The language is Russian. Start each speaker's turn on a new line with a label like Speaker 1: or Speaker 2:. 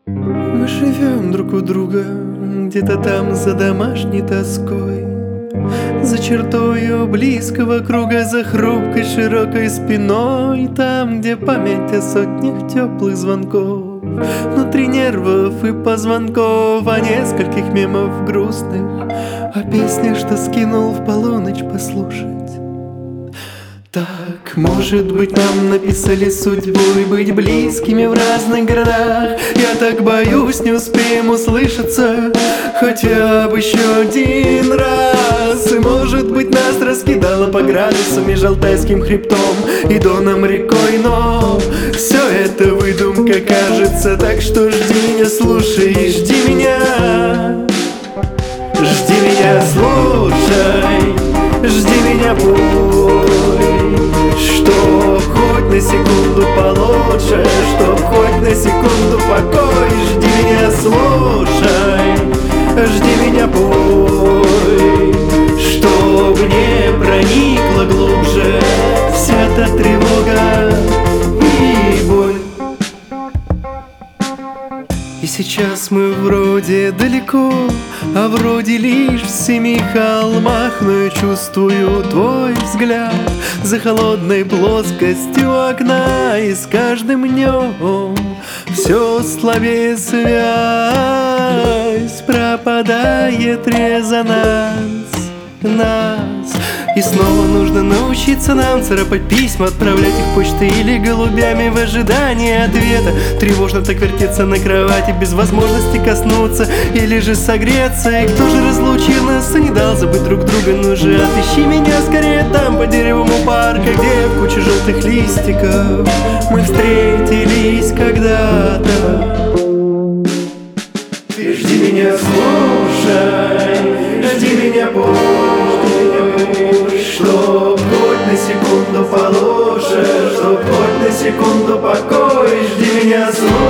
Speaker 1: Мы живем друг у друга, где-то там за домашней тоской, за чертою близкого круга, за хрупкой широкой спиной, там, где память о сотнях теплых звонков, внутри нервов и позвонков, о нескольких мемов грустных, о песнях, что скинул в полуночь послушать. Так, может быть, нам написали судьбой быть близкими в разных городах. Я так боюсь, не успеем услышаться хотя бы еще один раз. И может быть, нас раскидало по градусам между Алтайским хребтом и Доном рекой. Но все это выдумка, кажется. Так что жди меня, слушай, жди меня. Жди меня, слушай, жди меня, пой, чтоб хоть на секунду получше, чтоб хоть на секунду покой. Жди меня, слушай, жди меня, пой, чтоб не проникла глубже вся та тревога и боль. И сейчас мы вроде далеко, а вроде лишь в 7 холмах. Но я чувствую твой взгляд за холодной плоскостью окна. И с каждым днем все слабее связь, пропадает резонанс нас. И снова нужно научиться нам царапать письма, отправлять их почтой или голубями в ожидании ответа. Тревожно так вертеться на кровати без возможности коснуться или же согреться. И кто же разлучил нас и не дал забыть друг друга? Ну же, отыщи меня скорее там, по деревам у парка, где в куче желтых листиков мы встретились когда-то. Ты жди меня, слушай, жди меня, пой, чтоб хоть на секунду получше, чтоб хоть на секунду покой. Жди меня, слушай.